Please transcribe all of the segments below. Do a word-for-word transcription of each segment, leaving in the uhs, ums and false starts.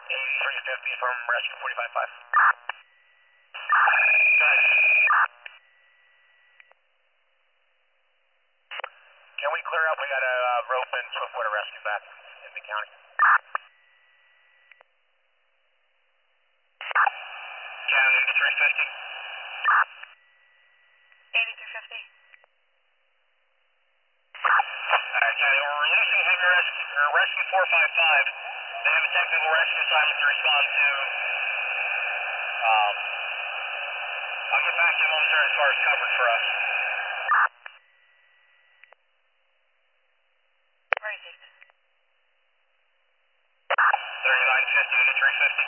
eighty-three fifty from rescue forty-five five. Good. Can we clear up? We got a uh, rope and swiftwater rescue back in the county. County eighty-three fifty. eighty-three fifty. Alright, County, we're releasing heavy rescue, or rescue four five five. They have a technical rescue assignment to respond to. Um, I'll get back to you momentarily as far as coverage for us. Where is it? thirty-nine fifty, eighty-three fifty.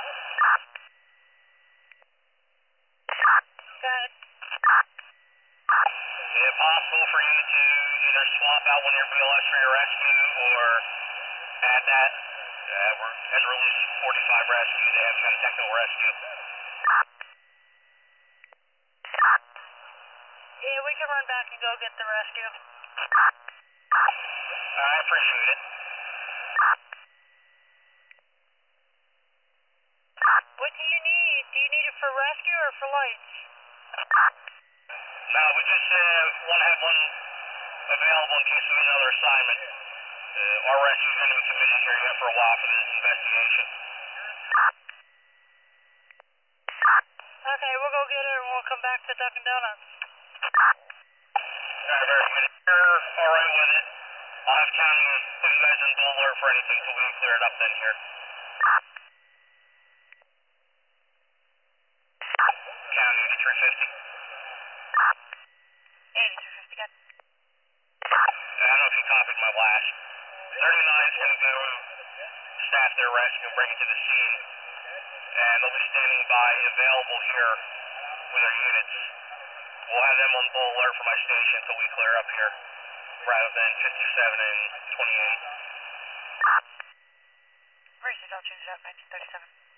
Go ahead. Is it possible for you to either swap out one of your B L S for your rescue or add that? Uh, we're as release forty-five rescue, they have kind of technical rescue. Yeah, we can run back and go get the rescue. I appreciate it. What do you need? Do you need it for rescue or for lights? No, we just uh, want to have one available in case we need another assignment. Uh, our rescue is going to be committed here yet for a while for this investigation. Okay, we'll go get it and we'll come back to Dunkin' Donuts. Alright, very good. If you're alright with it, I'll have County put you guys in dual alert for anything until we can clear it up then here. County eighty-three fifty. eighty-three fifty, got I don't know if you copied my blast. thirty-nine is going to go staff their rescue and bring it to the scene. And they'll be standing by available here with their units. We'll have them on full alert for my station until we clear up here, rather than fifty-seven and twenty-eight. Where is it? I'll change it up, nineteen thirty-seven.